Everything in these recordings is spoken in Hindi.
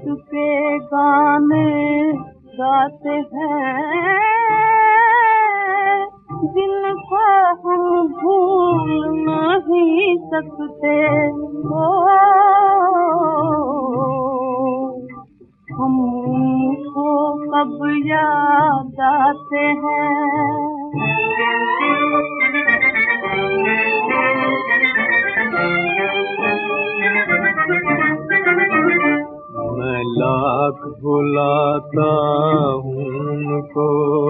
के गाने गाते हैं जिनको हम भूल नहीं सकते हो। हमको कब याद आते हैं। मैं लाख भुलाता हूँ उनको,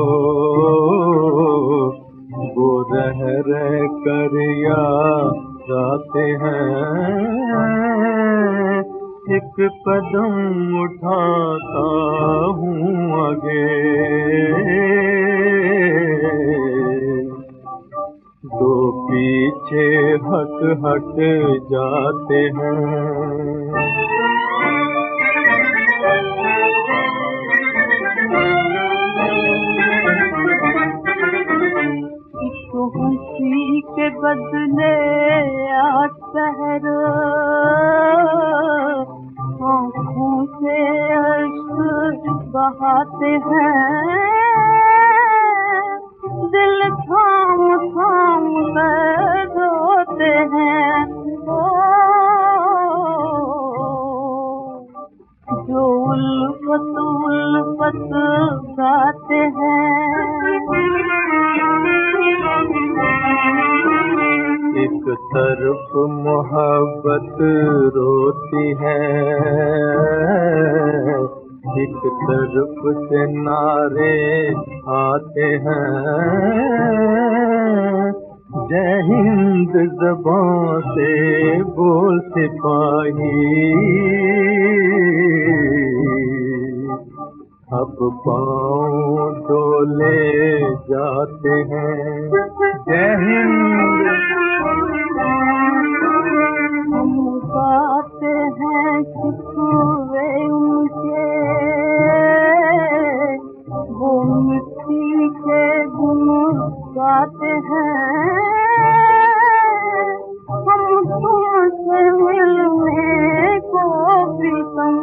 वो रह रह कर याद आते हैं। एक कदम उठाता हूँ आगे, दो पीछे हट हट जाते हैं। खुशी के बदले आज शहर आँखों से अश्क बहाते हैं। दिल थाम थाम कर रोते हैं। जो उल्फत उल्फत गाते हैं। एक तरफ मोहब्बत रोती है, एक तरफ से नारे आते हैं। जय हिंद ज़बां से बोल सिपाही, अब पाँव डोले जाते हैं। जय हिंद। हम गाते हैं शिकवे उनके, वो मिट्टी के गुन गाते हैं। हम तुमसे मिलने को प्रीतम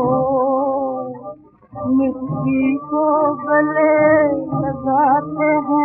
मिट्टी को गले लगाते हैं।